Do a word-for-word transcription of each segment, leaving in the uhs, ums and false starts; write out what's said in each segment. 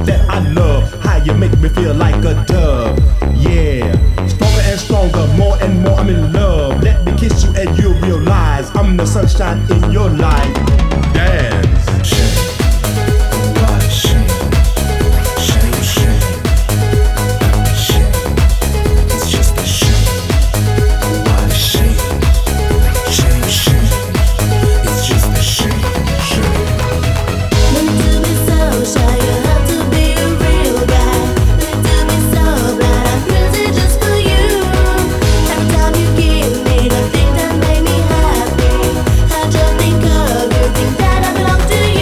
that I love. How you make me feel like a dove. Yeah, stronger and stronger, more and more I'm in love. Let me kiss you and you'll realize I'm the sunshine in your life. Dance. Shame, what a shame. Shame, shame. Shame, it's just a shame. What a shame. Shame, shame. It's just a shame, shame. Meant to be so shy, you have to be a real guy. Meant to be so blind, I'm crazy just for you. Every time you give me the thing that made me happy, I just think of you, think that I belong to you.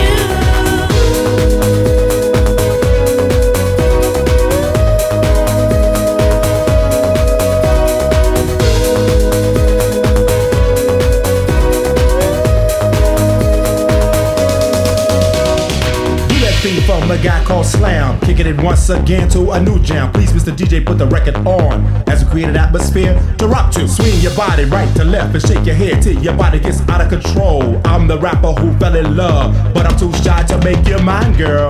Do that thing from a guy called Slam. Kicking it once again to a new jam. Please, Mister D J, put the record on as we create an atmosphere to rock to. Swing your body right to left and shake your head till your body gets out of control. I'm the rapper who fell in love, but I'm too shy to make you mine, girl.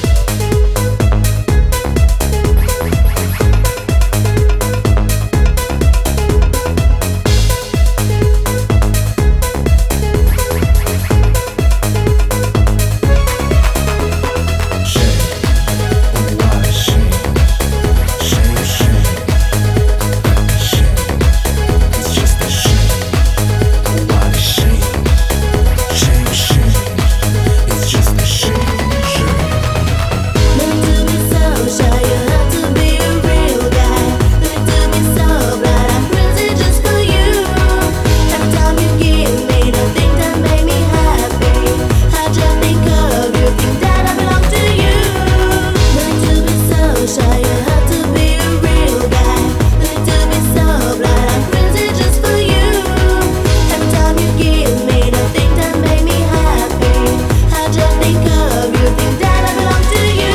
Shame, what a shame. Shame, shame. Shame, it's just a shame. What a shame. Shame, shame. It's just a shame, shame. Meant to be so shy, you have to be a real guy. Meant to be so blind, I'm crazy just for you. Every time you give me the thing that made me happy, I just think of you, think that I belong to you. Meant to be so shy, you have to be a real guy. Meant to be so blind, I'm crazy just for you. Every time you give me the thing that made me happy, I just think of you, think that I belong to you.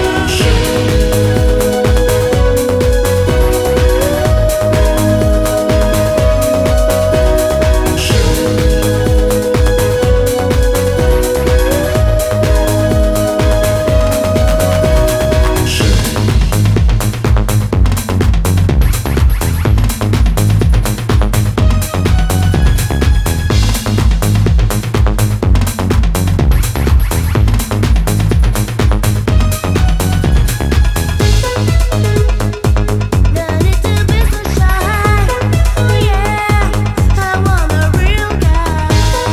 Ready to be so shy, oh yeah, I want a real guy.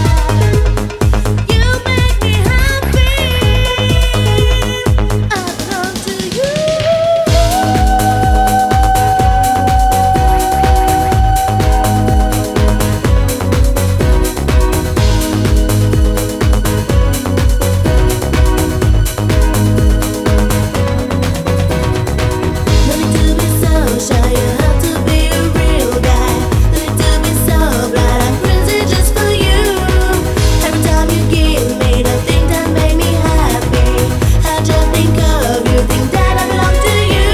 You make me happy, I belong to you. Meant to be so shy, you have to be a real guy. Meant to be so blind, I'm crazy just for you. Every time you give me the thing that made me happy, I just think of you, think that I belong to you.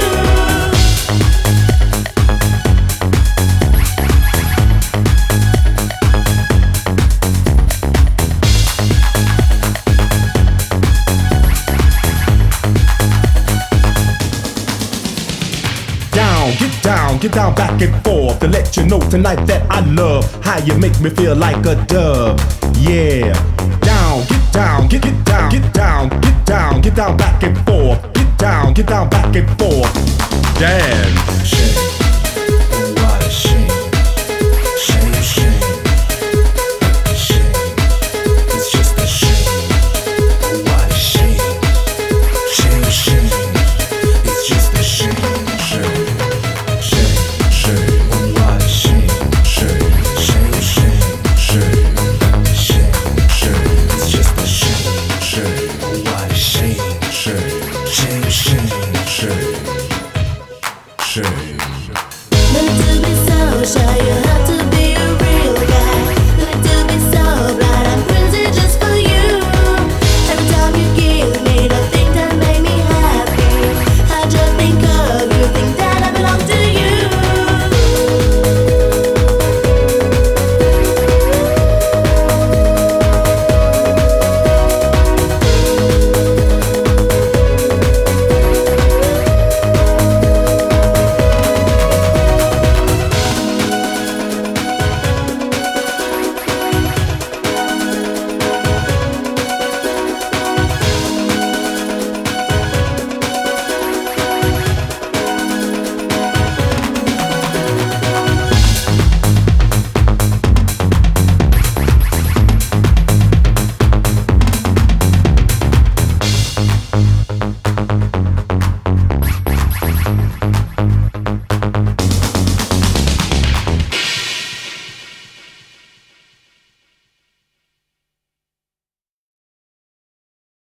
Down, get down, get down back and forth to let you know tonight that I love how you make me feel like a dove. Yeah, down, get down, get get down, get down, get down, get down back and forth. Get down, get down back and forth. Dance. Shame,